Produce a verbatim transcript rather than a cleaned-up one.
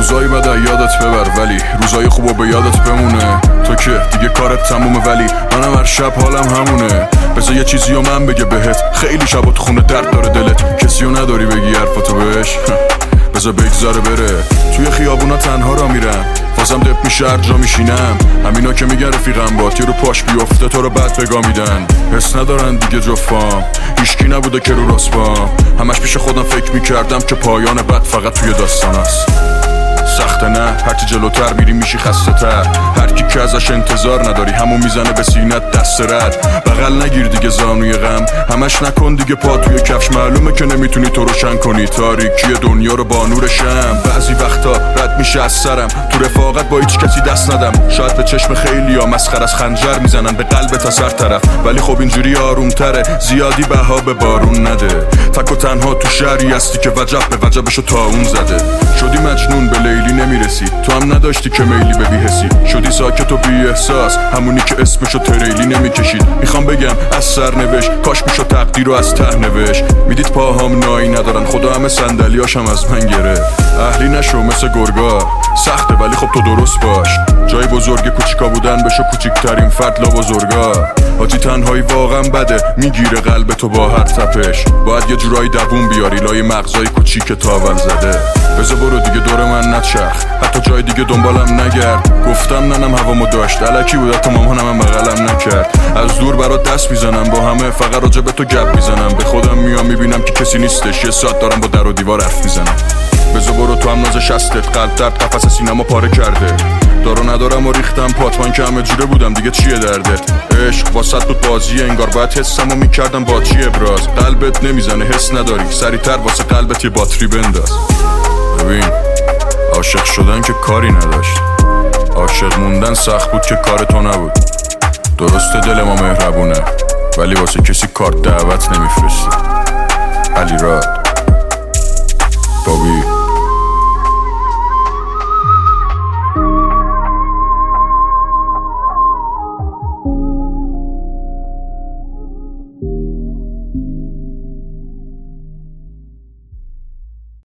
روزای بد یادت ببر ولی روزای خوبو به یادت بمونه. تو که دیگه کارت تمومه ولی منم هر شب حالم همونه. بذار یه چیزی و من بگه بهت، خیلی شبا تو خونه درد داره دلت، کسیو نداری بگی حرفتو بهش. بذار بگذاره بره. توی خیابونا تنها را میرم، بازم دپ میشه هر جا میشینم. همینا که میگن رفیقم با تیر رو پاش بیفته تو رو بد بگا میدن. حس ندارن دیگه جفام، هیچکی نبوده که رو راست بام. همش پیش خودم فکر میکردم که پایان بد فقط توی داستان است. سخته نه، هرچی جلوتر میری میشی خسته تر. هر کی که ازش انتظار نداری همون میزنه به سینت دست رد. بغل نگیر دیگه زانوی غم، همش نکن دیگه پا توی کفش. معلومه که نمیتونی تو روشن کنی تاریکی دنیا رو با نور شم. بعضی وقتا رد میشه از سرم، تو رفاقت با هیچ کسی دست ندم. شاید به چشم خیلیا مسخره از خنجر میزنن به قلب تا سر طرف، ولی خب اینجوری آرومتره. زیادی بها به بارون نده، تک و تنها تو شهری هستی که وجب به وجبشو تا اون زده. شدی مجنون به لیلی نمیرسی، تو هم نداشتی که میلی به بی‌حسی. شدی ساکت و بی احساس، همونی که اسمشو تریلی نمیکشید. میخوام بگم از سرنوشت، کاش میشد تقدیر رو از ته نوشت. میدید پاهام نایی ندارن، خدا همه صندلیاشم از من گرفت. اهلی نشو مثل گرگا، سخته ولی خب تو درست باش. جای بزرگ کوچیکا بودن بشو کوچیکترین فرد لا بزرگا. حاجی تنهایی واقعا بده، میگیره قلب تو با هر تپش. باید یه جورایی دووم بیاری لای مغزای کوچیک تاول زده. بذار برو دیگه دور من نچرخ، حتی جای دیگه دنبالم نگرد. گفتم ننم هوامو داشت، الکی بود حتی مامانم هم بغلم نکرد. از دور برات دست میزنم با همه، فقط راجع به تو گپ میزنم. به خودم میام میبینم که کسی نیستش، یه ساعت دارم با در و دیوار حرف میزنم. بذار برو تو هم ناز شستت، قلب درد قفس سینما پاره کرده. دارو ندارم و ریختم پاتمان که همه جوره بودم دیگه چیه دردت. عشق واسط بود بازیه، انگار باید حسمو میکردم با چی ابراز. قلبت نمیزنه حس نداری، سریعتر واسه قلبت یه باتری بنداز. ببین عاشق شدن که کاری نداشت، عاشق موندن سخت بود که کار تو نبود. درسته دل ما مهربونه ولی واسه کسی کارت دعوت نمیفرستی. علی راد بابی